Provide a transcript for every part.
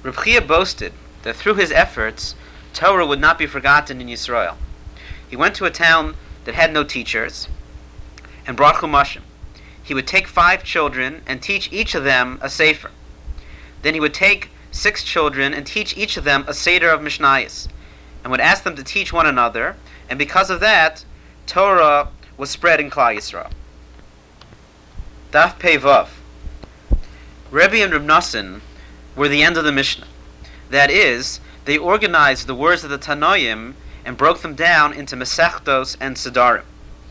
Reb Chia boasted that through his efforts, Torah would not be forgotten in Yisrael. He went to a town that had no teachers and brought Chumashim. He would take 5 children and teach each of them a Sefer. Then he would take 6 children and teach each of them a Seder of Mishnayos, and would ask them to teach one another, and because of that, Torah was spread in Klal Yisrael. Daf Pei Vav. Rebbe and Reb Nosson were the end of the Mishnah. That is, they organized the words of the Tanoim and broke them down into Masechtos and Sedarim.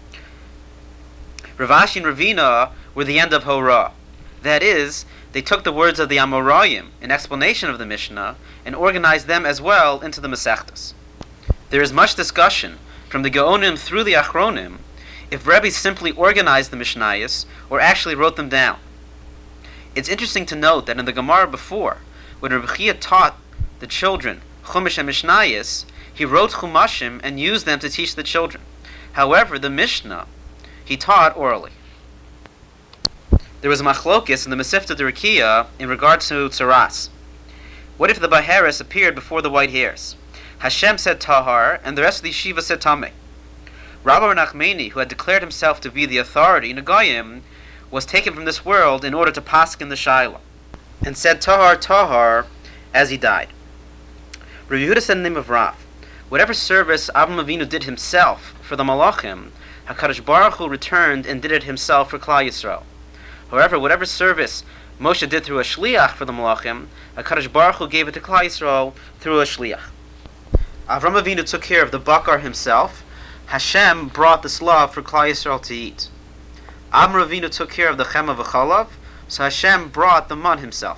Rav Ashi and Ravina were the end of Horah. That is, they took the words of the Amoraim in explanation of the Mishnah and organized them as well into the Masechtos. There is much discussion from the Gaonim through the Achronim if Rebbe simply organized the Mishnayos or actually wrote them down. It's interesting to note that in the Gemara before, when Rebbe Chia taught the children Chumash and Mishnayos, he wrote Chumashim and used them to teach the children. However, the Mishnah he taught orally. There was a machlokis in the Masifta Derakia in regard to tzaras. What if the Baharis appeared before the white hairs? Hashem said Tahar, and the rest of the yeshiva said Tameh. Rabbi Nachmani, who had declared himself to be the authority in Goyim, was taken from this world in order to paskin the Shaila, and said Tahar, Tahar, as he died. Rabbi Yehuda said in the name of Rav, whatever service Avram Avinu did himself for the Malachim, HaKadosh Baruch Hu returned and did it himself for Klal Yisrael. However, whatever service Moshe did through a shliach for the Malachim, HaKadosh Baruch Hu gave it to Klal Yisrael through a shliach. Avram Avinu took care of the bakar himself. Hashem brought the slav for Klal Yisrael to eat. Avram Avinu took care of the chema v'chalav, so Hashem brought the man himself.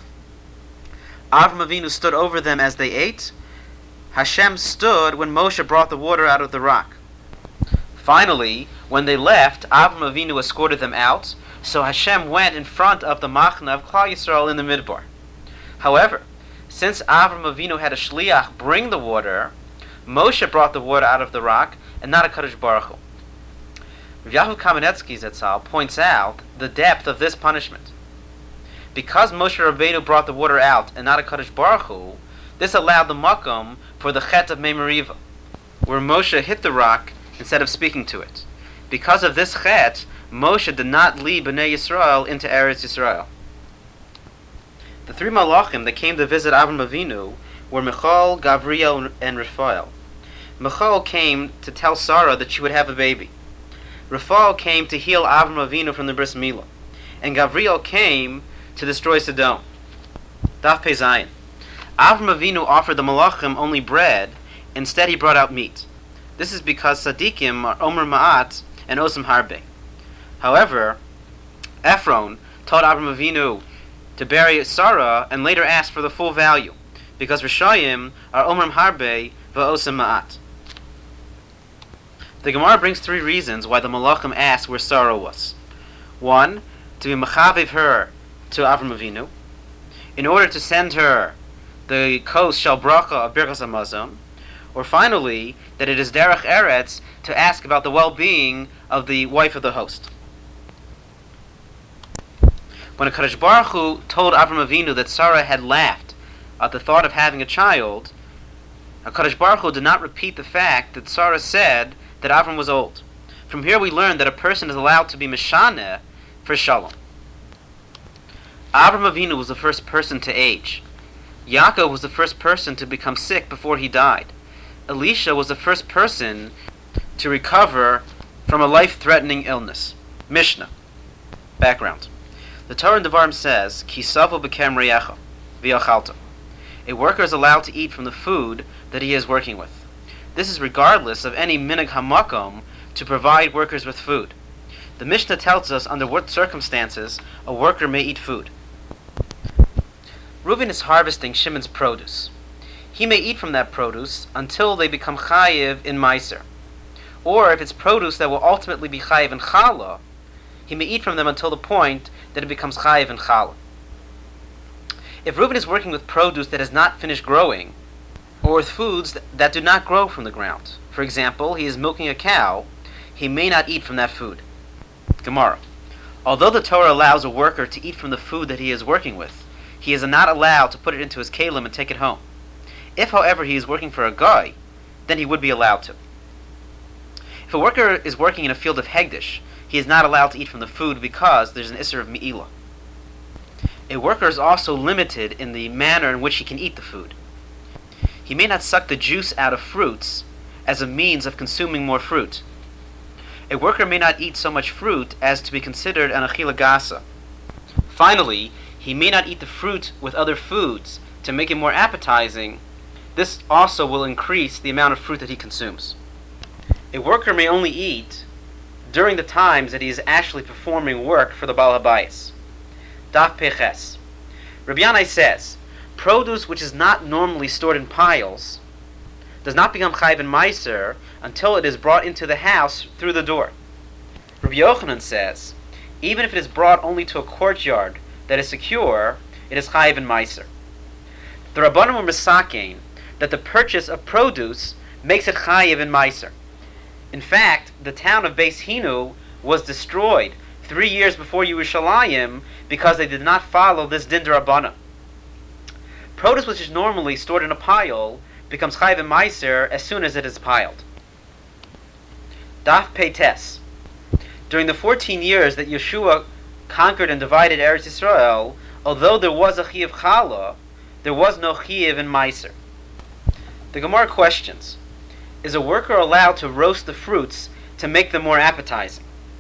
Avram Avinu stood over them as they ate. Hashem stood when Moshe brought the water out of the rock. Finally, when they left, Avram Avinu escorted them out, so Hashem went in front of the machna of Klal Yisrael in the midbar. However, since Avram Avinu had a shliach bring the water, Moshe brought the water out of the rock, and not a HaKadosh Baruch Hu. Rav Yaakov Kamenetsky Zetzal points out the depth of this punishment. Because Moshe Rabbeinu brought the water out, and not a HaKadosh Baruch Hu, this allowed the makom for the chet of Memariva, where Moshe hit the rock instead of speaking to it. Because of this chet, Moshe did not lead Bnei Yisrael into Eretz Yisrael. The 3 malachim that came to visit Avram Avinu were Michal, Gavriel, and Raphael. Michal came to tell Sarah that she would have a baby. Raphael came to heal Avram Avinu from the bris milah. And Gavriel came to destroy Sodom. Daf Pei Zayin. Avram Avinu offered the malachim only bread, instead he brought out meat. This is because Sadiqim are Omer Ma'at and Osam Harbe. However, Ephron told Avram Avinu to bury Sarah and later asked for the full value, because Rishayim are Omer Harbe v'Osam Ma'at. The Gemara brings 3 reasons why the Malachim asked where Sarah was. 1, to be mechaviv her to Avram Avinu, in order to send her the kos shel bracha of Birkas Hamazon, or finally, that it is derech eretz to ask about the well-being of the wife of the host. When HaKadosh Baruch Hu told Avram Avinu that Sarah had laughed at the thought of having a child, HaKadosh Baruch Hu did not repeat the fact that Sarah said that Avram was old. From here we learn that a person is allowed to be mishaneh for shalom. Avram Avinu was the first person to age. Yaakov was the first person to become sick before he died. Elisha was the first person to recover from a life-threatening illness. Mishnah. Background. The Torah in Devarim says, Ki savo b'kem reyecha, v'yachalta. A worker is allowed to eat from the food that he is working with. This is regardless of any minhag hamakom to provide workers with food. The Mishnah tells us under what circumstances a worker may eat food. Reuven is harvesting Shimon's produce. He may eat from that produce until they become chayiv in Meiser. Or if it's produce that will ultimately be chayiv in challah, he may eat from them until the point that it becomes chayiv in challah. If Reuven is working with produce that has not finished growing, or with foods that do not grow from the ground, for example, he is milking a cow, he may not eat from that food. Gemara. Although the Torah allows a worker to eat from the food that he is working with, he is not allowed to put it into his kalim and take it home. If, however, he is working for a guy, then he would be allowed to. If a worker is working in a field of hegdish, he is not allowed to eat from the food because there's an isser of mi'ilah. A worker is also limited in the manner in which he can eat the food. He may not suck the juice out of fruits as a means of consuming more fruit. A worker may not eat so much fruit as to be considered an achila gasa. Finally, he may not eat the fruit with other foods to make it more appetizing. This also will increase the amount of fruit that he consumes. A worker may only eat during the times that he is actually performing work for the Baal HaBayis. Daf Peches. Rabbi Yanai says, produce which is not normally stored in piles does not become chayv and meiser until it is brought into the house through the door. Rabbi Yochanan says, even if it is brought only to a courtyard that is secure, it is chayv and meiser. The Rabbanim were misakein that the purchase of produce makes it chayiv and meiser. In fact, the town of Beis Hinu was destroyed 3 years before Yerushalayim because they did not follow this din d'Rabbanan. Produce which is normally stored in a pile becomes chayiv and meiser as soon as it is piled. Daf Peites. During the 14 years that Yeshua conquered and divided Eretz Yisrael, although there was a chiyuv challah, there was no chiyuv in meiser. The Gemara questions, is a worker allowed to roast the fruits to make them more appetizing?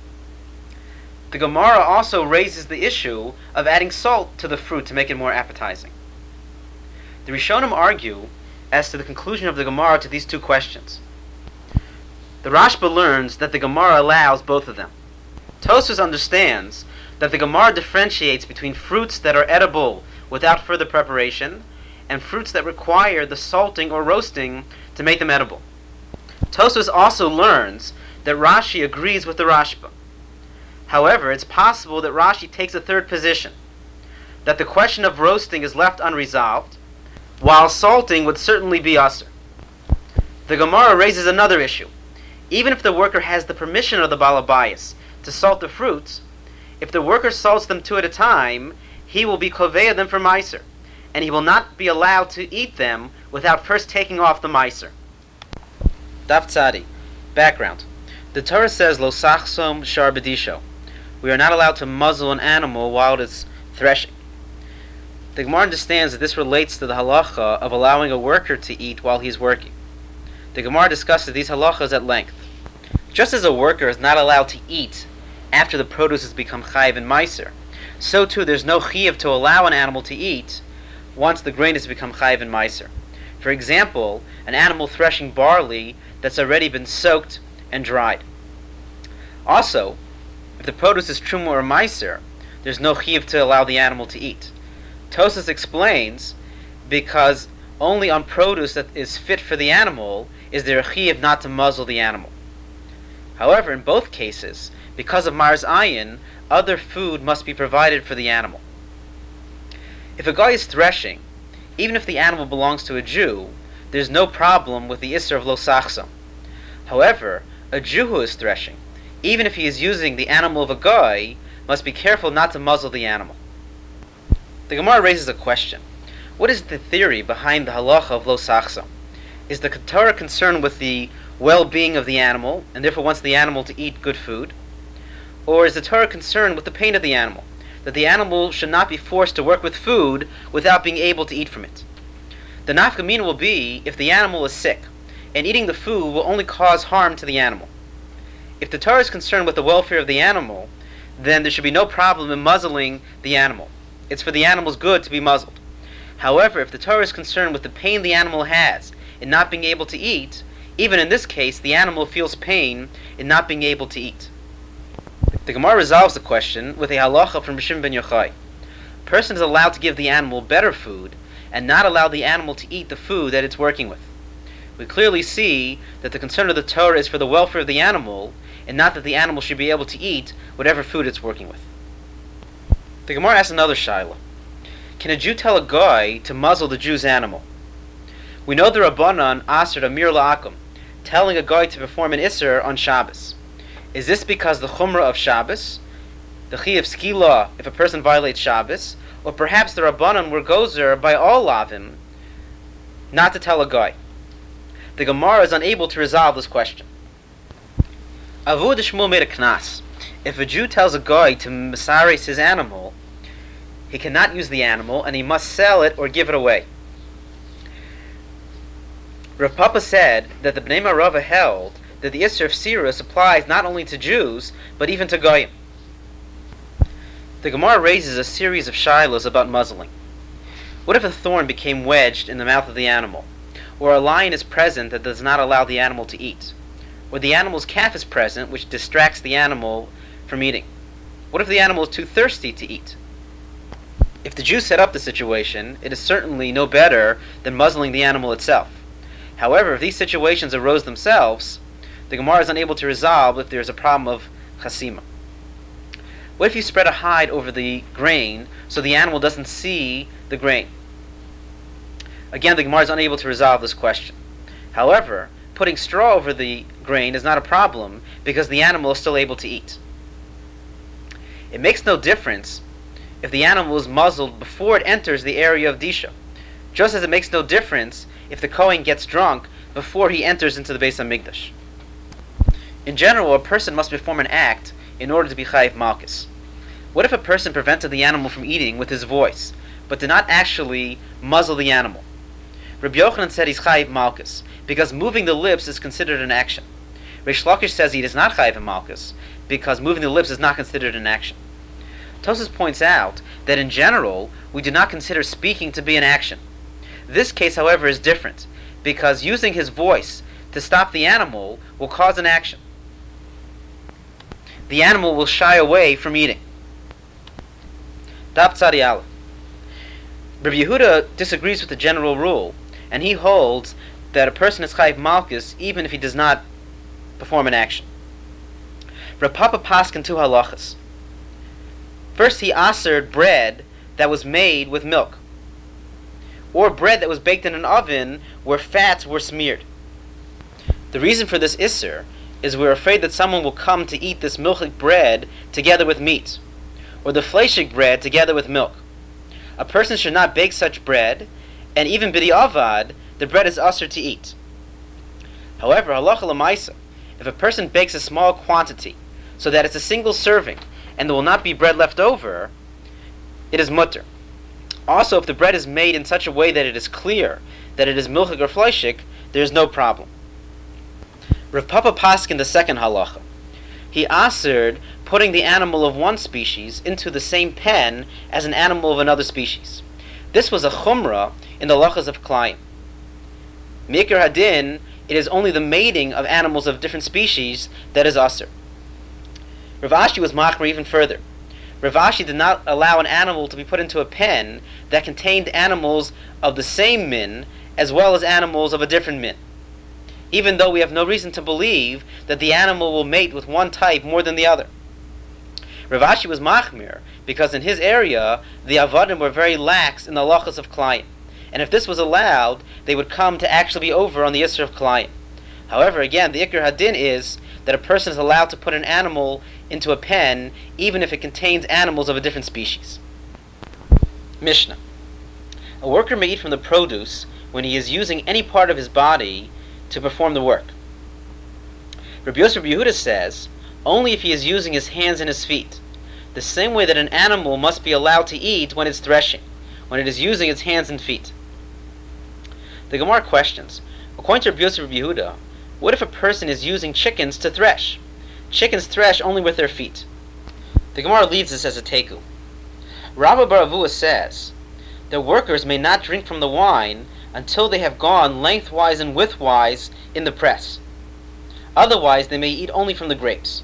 The Gemara also raises the issue of adding salt to the fruit to make it more appetizing. The Rishonim argue as to the conclusion of the Gemara to these two questions. The Rashba learns that the Gemara allows both of them. Tosfos understands that the Gemara differentiates between fruits that are edible without further preparation and fruits that require the salting or roasting to make them edible. Tosfos also learns that Rashi agrees with the Rashba. However, it's possible that Rashi takes a third position, that the question of roasting is left unresolved, while salting would certainly be usher. The Gemara raises another issue. Even if the worker has the permission of the Baal HaBayis to salt the fruits, if the worker salts them two at a time, he will be koveya them for meiser, and he will not be allowed to eat them without first taking off the meiser. Daf Tzadi. Background. The Torah says, Lo sachsom shar b'disho. We are not allowed to muzzle an animal while it is threshing. The Gemara understands that this relates to the halacha of allowing a worker to eat while he is working. The Gemara discusses these halachas at length. Just as a worker is not allowed to eat after the produce has become chayiv and meiser, so too there's no chiyuv to allow an animal to eat once the grain has become chayiv and meiser. For example, an animal threshing barley that's already been soaked and dried. Also, if the produce is truma or meiser, there's no chiyuv to allow the animal to eat. Tosfos explains because only on produce that is fit for the animal is there a chiyuv not to muzzle the animal. However, in both cases, because of Mars Ayin, other food must be provided for the animal. If a guy is threshing, even if the animal belongs to a Jew, there's no problem with the Isser of Lo Sachsom. However, a Jew who is threshing, even if he is using the animal of a guy, must be careful not to muzzle the animal. The Gemara raises a question. What is the theory behind the halacha of Lo Sachsom? Is the Torah concerned with the well-being of the animal, and therefore wants the animal to eat good food? Or is the Torah concerned with the pain of the animal, that the animal should not be forced to work with food without being able to eat from it? The nafka mina will be if the animal is sick, and eating the food will only cause harm to the animal. If the Torah is concerned with the welfare of the animal, then there should be no problem in muzzling the animal. It's for the animal's good to be muzzled. However, if the Torah is concerned with the pain the animal has in not being able to eat, even in this case, the animal feels pain in not being able to eat. The Gemara resolves the question with a halacha from Rishon ben Yochai. A person is allowed to give the animal better food and not allow the animal to eat the food that it's working with. We clearly see that the concern of the Torah is for the welfare of the animal and not that the animal should be able to eat whatever food it's working with. The Gemara asks another shaila. Can a Jew tell a guy to muzzle the Jew's animal? We know the Rabbanan asked Amir La'akum, telling a guy to perform an Isser on Shabbos. Is this because the Chumrah of Shabbos? The the Chi of Skila if a person violates Shabbos, or perhaps the Rabbanon were gozer by all Lavim not to tell a guy. The Gemara is unable to resolve this question. Avu de Shmuel made a knas. If a Jew tells a guy to mesares his animal, he cannot use the animal and he must sell it or give it away. Rav Papa said that the Bnei Marava held that the Isser of Sirus applies not only to Jews, but even to Goyim. The Gemara raises a series of shilos about muzzling. What if a thorn became wedged in the mouth of the animal? Or a lion is present that does not allow the animal to eat? Or the animal's calf is present, which distracts the animal from eating? What if the animal is too thirsty to eat? If the Jew set up the situation, it is certainly no better than muzzling the animal itself. However, if these situations arose themselves, the Gemara is unable to resolve if there is a problem of chasima. What if you spread a hide over the grain so the animal doesn't see the grain? Again, the Gemara is unable to resolve this question. However, putting straw over the grain is not a problem because the animal is still able to eat. It makes no difference if the animal is muzzled before it enters the area of Disha, just as it makes no difference if the Kohen gets drunk before he enters into the Beis HaMikdash. In general, a person must perform an act in order to be Chayiv Malchus. What if a person prevented the animal from eating with his voice, but did not actually muzzle the animal? Rabbi Yochanan said he's Chayiv Malchus, because moving the lips is considered an action. Reish Lakish says he is not Chayiv Malchus, because moving the lips is not considered an action. Tosas points out that in general, we do not consider speaking to be an action. This case, however, is different, because using his voice to stop the animal will cause an action. The animal will shy away from eating. Daf Tzadi Aleph. Rabbi Yehuda disagrees with the general rule, and he holds that a person is Chayiv Malchus even if he does not perform an action. Rav Papa paskin two halachas. First, he asered bread that was made with milk, or bread that was baked in an oven where fats were smeared. The reason for this isser is we're afraid that someone will come to eat this milchik bread together with meat, or the fleishik bread together with milk. A person should not bake such bread, and even b'di'avad, the bread is usher to eat. However, halacha l'maisa, if a person bakes a small quantity, so that it's a single serving, and there will not be bread left over, it is mutter. Also, if the bread is made in such a way that it is clear that it is milchik or fleishik, there is no problem. Rav Papa paskin the second halacha. He asered putting the animal of one species into the same pen as an animal of another species. This was a chumrah in the halachas of Klayim. Mikar hadin, it is only the mating of animals of different species that is aser. Rav Ashi was machmer even further. Rav Ashi did not allow an animal to be put into a pen that contained animals of the same min as well as animals of a different min, even though we have no reason to believe that the animal will mate with one type more than the other. Rav Ashi was machmir because in his area the avadim were very lax in the halachas of Klayim, and if this was allowed, they would come to actually be over on the Isser of Klayim. However, again, the Ikar Hadin is that a person is allowed to put an animal into a pen even if it contains animals of a different species. Mishnah. A worker may eat from the produce when he is using any part of his body to perform the work. Rabbi Yosef Yehuda says, only if he is using his hands and his feet, the same way that an animal must be allowed to eat when it's threshing, when it is using its hands and feet. The Gemara questions, according to Rabbi Yosef Yehuda, what if a person is using chickens to thresh? Chickens thresh only with their feet. The Gemara leaves this as a teku. Rabbi Bar Avua says that workers may not drink from the wine until they have gone lengthwise and widthwise in the press. Otherwise, they may eat only from the grapes.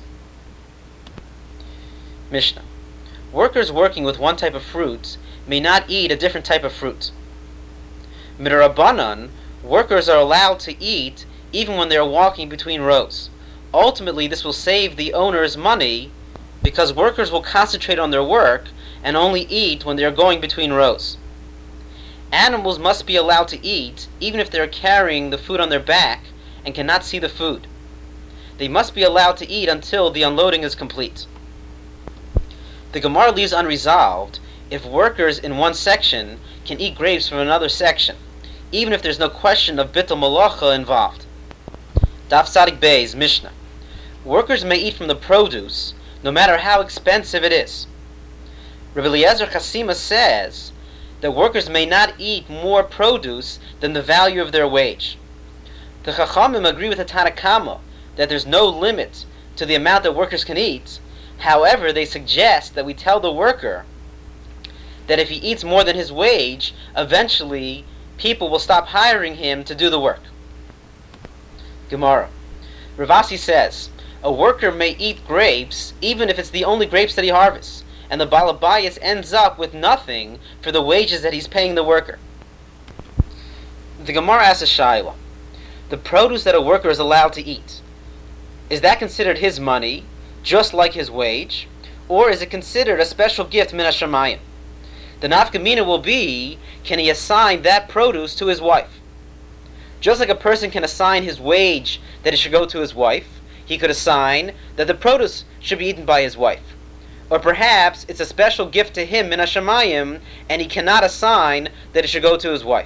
Mishnah. Workers working with one type of fruit may not eat a different type of fruit. Midrabanan, workers are allowed to eat even when they are walking between rows. Ultimately, this will save the owners money because workers will concentrate on their work and only eat when they are going between rows. Animals must be allowed to eat even if they are carrying the food on their back and cannot see the food. They must be allowed to eat until the unloading is complete. The Gemara leaves unresolved if workers in one section can eat grapes from another section, even if there's no question of bittul malacha involved. Daf Tzadik Bey's Mishnah. Workers may eat from the produce, no matter how expensive it is. Rabbi Eliezer Chasima says that workers may not eat more produce than the value of their wage. The Chachamim agree with the Tanna Kama that there's no limit to the amount that workers can eat. However, they suggest that we tell the worker that if he eats more than his wage, eventually people will stop hiring him to do the work. Gemara. Ravasi says, a worker may eat grapes even if it's the only grapes that he harvests, and the Balabayas ends up with nothing for the wages that he's paying the worker. The Gemara asks a shayla. The produce that a worker is allowed to eat, is that considered his money, just like his wage, or is it considered a special gift min hashamayim? The nafkamina will be, can he assign that produce to his wife? Just like a person can assign his wage that it should go to his wife, he could assign that the produce should be eaten by his wife. Or perhaps it's a special gift to him min hashamayim, and he cannot assign that it should go to his wife.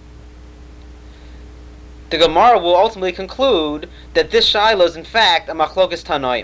The Gemara will ultimately conclude that this shiloh is in fact a machlokas tanoim.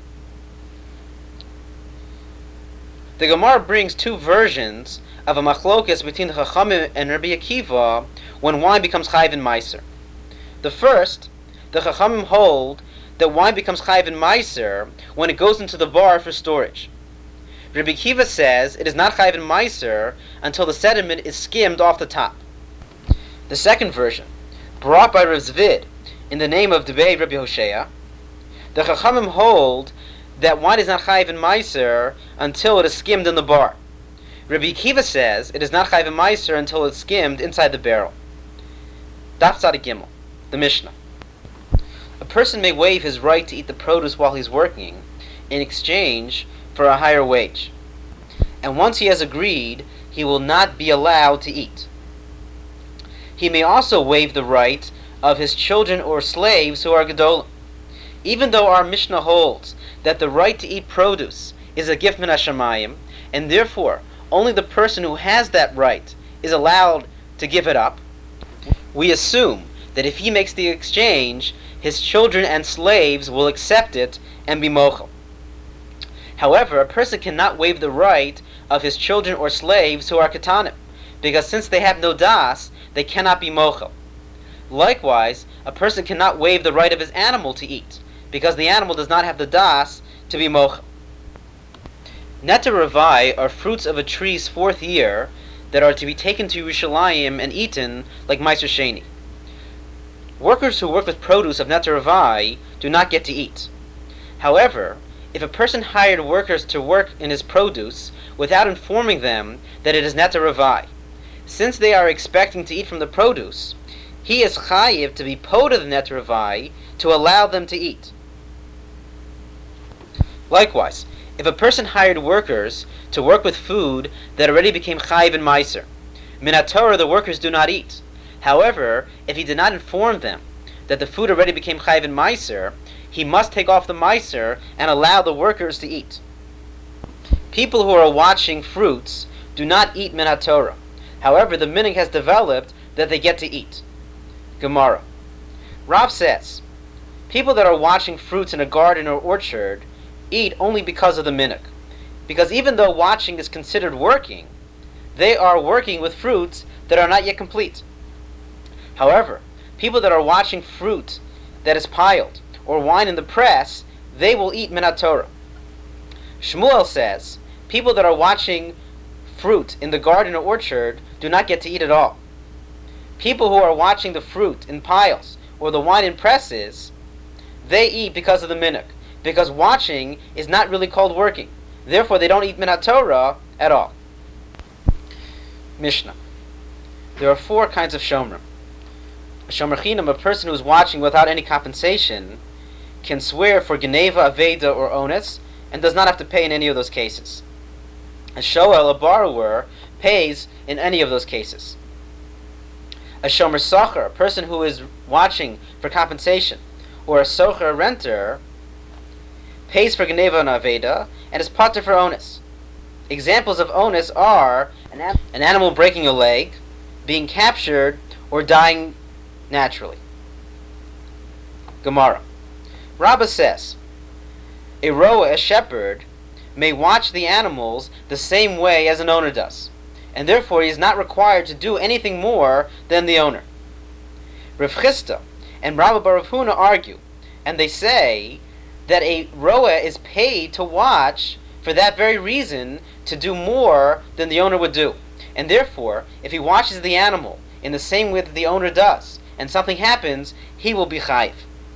The Gemara brings two versions of a machlokas between the Chachamim and Rabbi Akiva when wine becomes chayiv in meiser. The first, the Chachamim hold that wine becomes chayiv in meiser when it goes into the bar for storage. Rabbi Akiva says it is not chayiv in meiser until the sediment is skimmed off the top. The second version, brought by Rav Zvid in the name of Debei Rabbi Hoshea, the Chachamim hold that wine is not chayiv in meiser until it is skimmed in the bar. Rabbi Akiva says it is not chayiv in meiser until it's skimmed inside the barrel. Daf Tzadik Gimel, the Mishnah. A person may waive his right to eat the produce while he's working in exchange for a higher wage. And once he has agreed, he will not be allowed to eat. He may also waive the right of his children or slaves who are gedolim. Even though our Mishnah holds that the right to eat produce is a gift min hashamayim, and therefore only the person who has that right is allowed to give it up, we assume that if he makes the exchange, his children and slaves will accept it and be mochel. However, a person cannot waive the right of his children or slaves who are ketanim, because since they have no das, they cannot be mochel. Likewise, a person cannot waive the right of his animal to eat, because the animal does not have the das to be mochel. Netar Ravai are fruits of a tree's fourth year that are to be taken to Yerushalayim and eaten like Meiser Sheni. Workers who work with produce of Netar Ravai do not get to eat. However, if a person hired workers to work in his produce without informing them that it is Netar Ravai, since they are expecting to eat from the produce, he is chayiv to be poda the Netar Ravai to allow them to eat. Likewise, if a person hired workers to work with food that already became chayiv in meiser, min haTorah the workers do not eat. However, if he did not inform them that the food already became chayiv in meiser, he must take off the meiser and allow the workers to eat. People who are watching fruits do not eat min haTorah. However, the minhag has developed that they get to eat. Gemara. Rav says, people that are watching fruits in a garden or orchard eat only because of the minhag. Because even though watching is considered working, they are working with fruits that are not yet complete. However, people that are watching fruit that is piled or wine in the press, they will eat min haTorah. Shmuel says, people that are watching fruit in the garden or orchard do not get to eat at all. People who are watching the fruit in piles or the wine in presses, they eat because of the minhag, because watching is not really called working. Therefore, they don't eat min haTorah at all. Mishnah. There are four kinds of shomrim. A shomer chinam, a person who is watching without any compensation, can swear for geneva, aveda, or ones, and does not have to pay in any of those cases. A shoel, a borrower, pays in any of those cases. A shomer socher, a person who is watching for compensation, or a socher, a renter, pays for geneva and aveda, and is pater for ones. Examples of onus are an animal breaking a leg, being captured, or dying naturally. Gemara. Rabbah says, a roa, a shepherd, may watch the animals the same way as an owner does, and therefore he is not required to do anything more than the owner. Rav Chisda and Rabbah bar Rav Huna argue, and they say that a roa is paid to watch for that very reason, to do more than the owner would do. And therefore, if he watches the animal in the same way that the owner does, and something happens, he will be chayiv.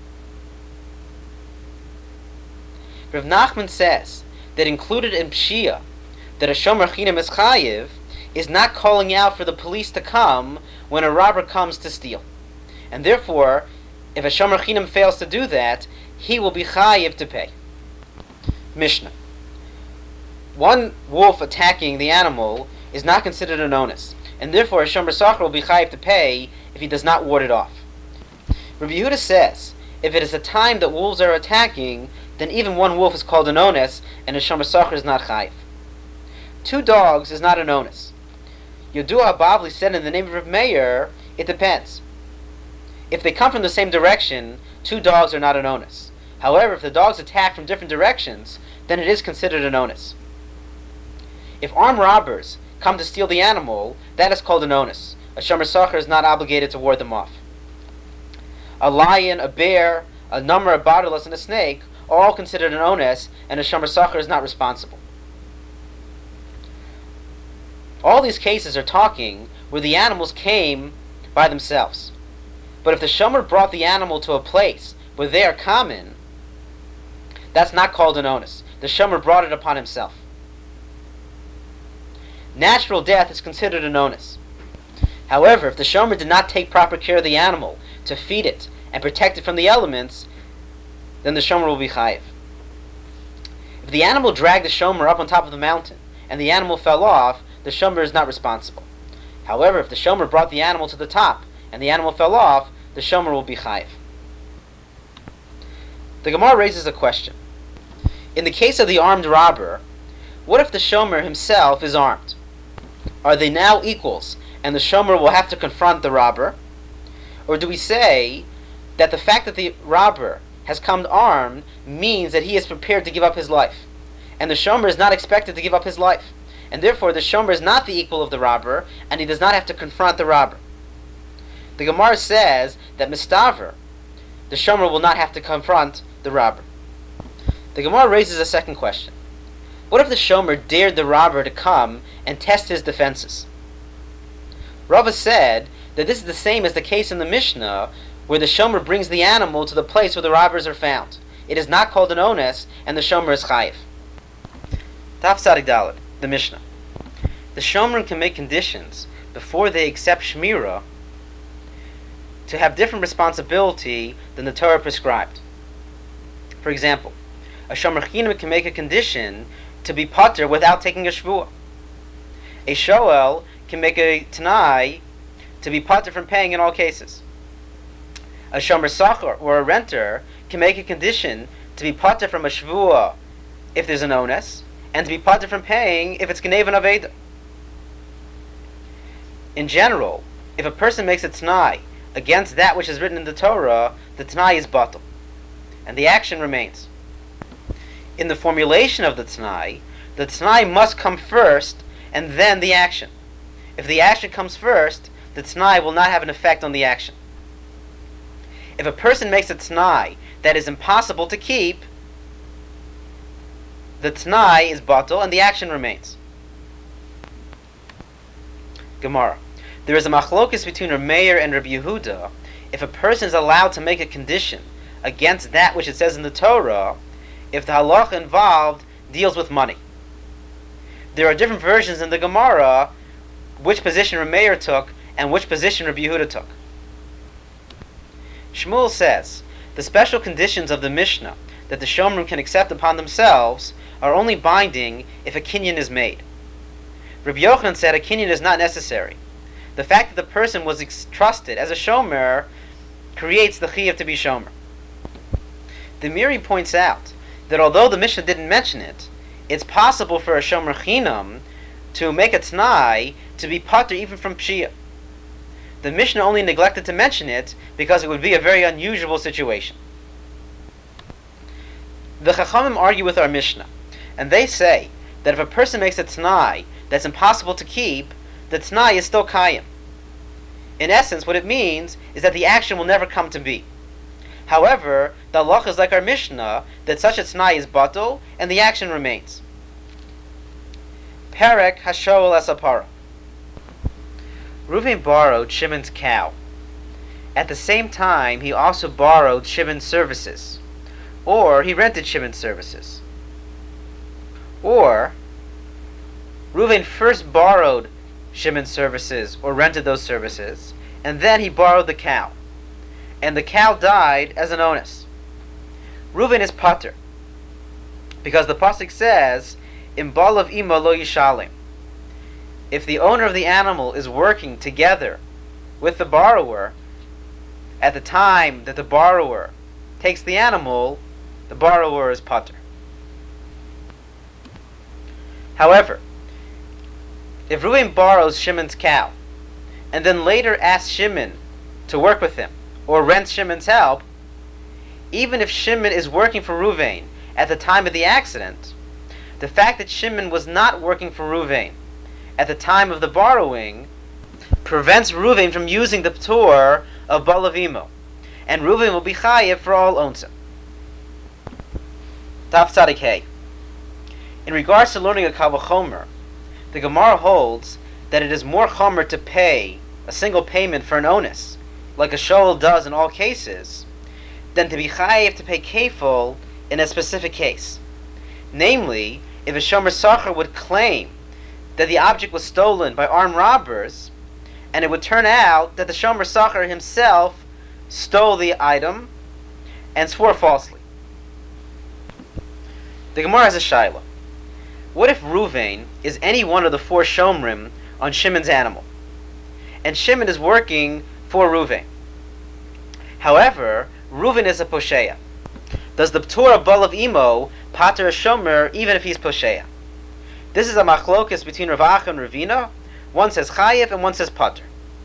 Rav Nachman says that included in Pshia, that a shomer chinam is chayiv, is not calling out for the police to come when a robber comes to steal. And therefore, if a shomer chinam fails to do that, he will be chayiv to pay. Mishnah. One wolf attacking the animal is not considered an onus, and therefore a shomer sacher will be chayiv to pay if he does not ward it off. Rabbi Yehuda says, if it is a time that wolves are attacking, then even one wolf is called an onus, and a shomer sacher is not chayiv. 2 dogs is not an onus. Yodua Bavli said in the name of Reb Meir, it depends. If they come from the same direction, 2 dogs are not an onus. However, if the dogs attack from different directions, then it is considered an onus. If armed robbers come to steal the animal, that is called an onus. A shomer sacher is not obligated to ward them off. A lion, a bear, a number of bardalas, and a snake are all considered an onus, and a shomer sacher is not responsible. All these cases are talking where the animals came by themselves. But if the shomer brought the animal to a place where they are common, that's not called an onus. The shomer brought it upon himself. Natural death is considered an onus. However, if the shomer did not take proper care of the animal to feed it and protect it from the elements, then the shomer will be chayiv. If the animal dragged the shomer up on top of the mountain and the animal fell off, the shomer is not responsible. However, if the shomer brought the animal to the top and the animal fell off, the shomer will be chayiv. The Gemara raises a question. In the case of the armed robber, what if the shomer himself is armed? Are they now equals, and the shomer will have to confront the robber? Or do we say that the fact that the robber has come armed means that he is prepared to give up his life, and the shomer is not expected to give up his life, and therefore the shomer is not the equal of the robber, and he does not have to confront the robber? The Gemara says that mistaver, the shomer will not have to confront the robber. The Gemara raises a second question. What if the shomer dared the robber to come and test his defenses? Rava said that this is the same as the case in the Mishnah, where the shomer brings the animal to the place where the robbers are found. It is not called an onus, and the shomer is chayiv. Daf Tzadik Daled, the Mishnah. The shomer can make conditions before they accept shmirah to have different responsibility than the Torah prescribed. For example, a shomer chinam can make a condition to be pater without taking a shvuah. A shoel can make a tanai to be pater from paying in all cases. A shomer sacher or a renter can make a condition to be pater from a shvuah if there's an onus, and to be pater from paying if it's genev and aveda. In general, if a person makes a tanai against that which is written in the Torah, the tanai is batel, and the action remains. In the formulation of the tanai must come first, and then the action. If the action comes first, the tanai will not have an effect on the action. If a person makes a tanai that is impossible to keep, the tanai is batel, and the action remains. Gemara. There is a machlokes between Reb Meir and Reb Yehuda. If a person is allowed to make a condition against that which it says in the Torah, if the halacha involved deals with money. There are different versions in the Gemara which position Reb Meir took and which position Reb Yehuda took. Shmuel says the special conditions of the Mishnah that the Shomrim can accept upon themselves are only binding if a kinyan is made. Reb Yochanan said a kinyan is not necessary. The fact that the person was trusted as a shomer creates the chiyuv to be shomer. The Miri points out that although the Mishnah didn't mention it, it's possible for a shomer chinam to make a t'nai to be pater even from pshia. The Mishnah only neglected to mention it because it would be a very unusual situation. The Chachamim argue with our Mishnah, and they say that if a person makes a t'nai that's impossible to keep, the t'nai is still kayim. In essence, what it means is that the action will never come to be. However, the halacha is like our Mishnah, that such a t'nai is batul, and the action remains. Perek Hashoel Esapara. Reuven borrowed Shimon's cow. At the same time, he also borrowed Shimon's services, or he rented Shimon's services. Or, Reuven first borrowed Shimon's services, or rented those services, and then he borrowed the cow, and the cow died as an onus. Reuven is pater, because the pasuk says, "Im balav ima lo yishalim." If the owner of the animal is working together with the borrower, at the time that the borrower takes the animal, the borrower is pater. However, if Reuven borrows Shimon's cow, and then later asks Shimon to work with him, or rents Shimon's help, even if Shimon is working for Reuven at the time of the accident, the fact that Shimon was not working for Reuven at the time of the borrowing prevents Reuven from using the p'tur of balav imo, and Reuven will be chayiv for all onsim. Daf Tzadik Hey. In regards to learning a kal v'chomer, the Gemara holds that it is more chomer to pay a single payment for an onus, like a shoel does in all cases, than to be chayiv to pay kefil in a specific case. Namely, if a shomer sacher would claim that the object was stolen by armed robbers, and it would turn out that the shomer sacher himself stole the item and swore falsely. The Gemara has a shaila. What if Reuven is any one of the four shomrim on Shimon's animal, and Shimon is working for Reuven? However, Reuven is a posheya. Does the p'tur of balav imo pater a shomer even if he's posheya? This is a machlokas between Rav Acha and Ravina. One says chayiv and one says pater.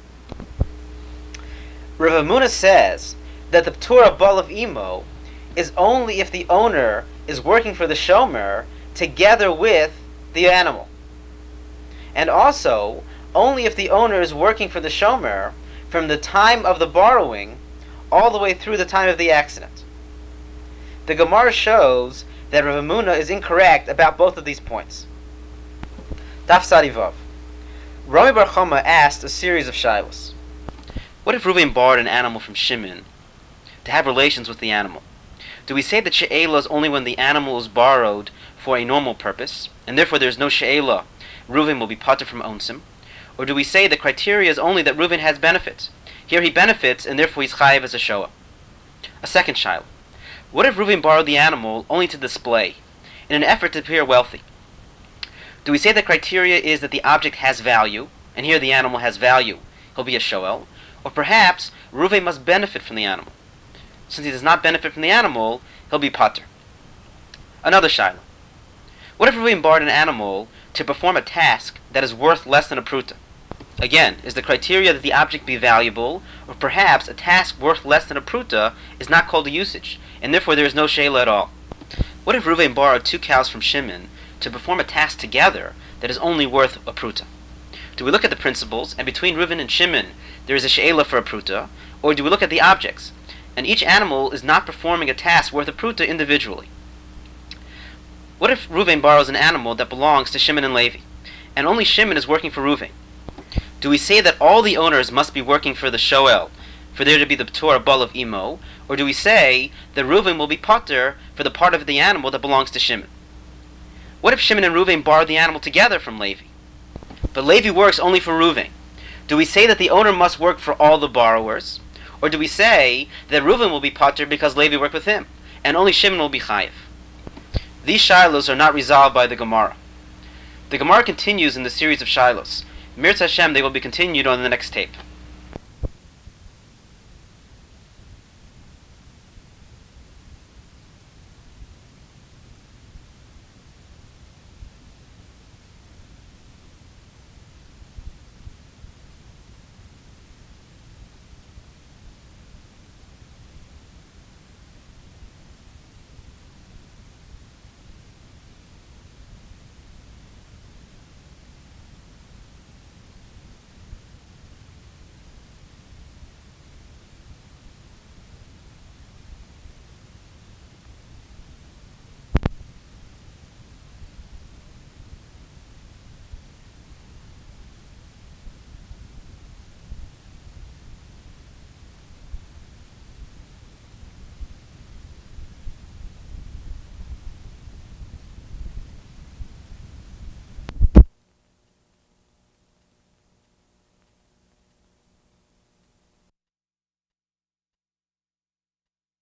Rav Amuna says that the p'tur of balav imo is only if the owner is working for the shomer together with the animal, and also only if the owner is working for the shomer from the time of the borrowing all the way through the time of the accident. The Gemara shows that Rav Amuna is incorrect about both of these points. Daf Sadivav. Rami Bar Chama asked a series of shilos. What if Reuven borrowed an animal from Shimon to have relations with the animal? Do we say that she'ela is only when the animal is borrowed for a normal purpose, and therefore there is no she'ela, Reuven will be pater from onsim? Or do we say the criteria is only that Reuven has benefits? Here he benefits, and therefore he's chayiv as a shoah. A second shiloh. What if Reuven borrowed the animal only to display, in an effort to appear wealthy? Do we say the criteria is that the object has value, and here the animal has value, he'll be a shoel? Or perhaps Reuven must benefit from the animal. Since he does not benefit from the animal, he'll be pater. Another shiloh. What if Reuven borrowed an animal to perform a task that is worth less than a pruta? Again, is the criteria that the object be valuable, or perhaps a task worth less than a pruta is not called a usage, and therefore there is no sheila at all? What if Reuven borrowed 2 cows from Shimon to perform a task together that is only worth a pruta? Do we look at the principles, and between Reuven and Shimon there is a sheila for a pruta, or do we look at the objects, and each animal is not performing a task worth a pruta individually? What if Reuven borrows an animal that belongs to Shimon and Levi, and only Shimon is working for Reuven? Do we say that all the owners must be working for the shoel, for there to be the p'tur balav imo, or do we say that Reuven will be pater for the part of the animal that belongs to Shimon? What if Shimon and Reuven borrowed the animal together from Levi, but Levi works only for Reuven? Do we say that the owner must work for all the borrowers, or do we say that Reuven will be pater because Levi worked with him, and only Shimon will be chayiv? These shilos are not resolved by the Gemara. The Gemara continues in the series of shilos. Mirz Hashem, they will be continued on the next tape.